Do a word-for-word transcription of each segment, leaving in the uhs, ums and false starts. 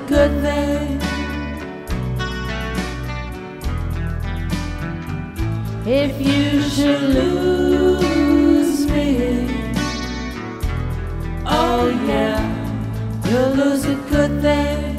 good thing. If you should lose me, oh yeah, you'll lose a good thing.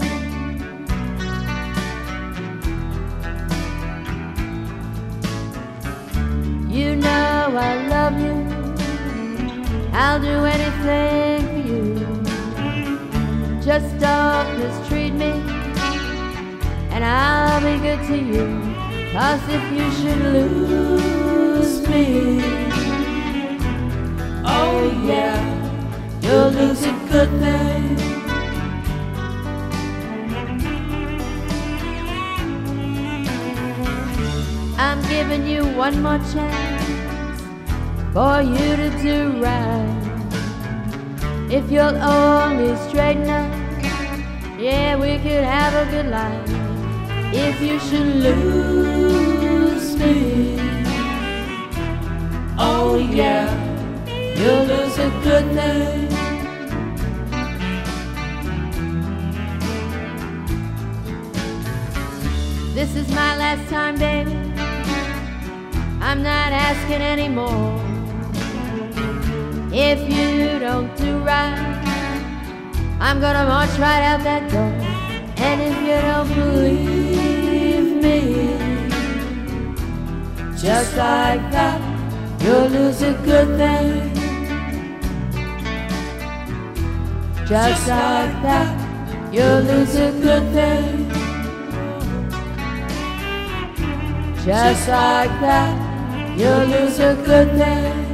You know I love you, I'll do anything for you. Just don't mistreat me, and I'll be good to you. 'Cause if you should lose me, oh yeah, you'll lose a good thing. I'm giving you one more chance for you to do right. If you'll only straighten up, yeah, we could have a good life. If you should lose me, oh yeah, you'll lose a good thing. This is my last time, baby, I'm not asking anymore. If you don't do right, I'm gonna march right out that door. And if you don't believe me, just like that, you'll lose a good thing. Just like that, you'll lose a good thing. Just like that, you'll lose a good thing.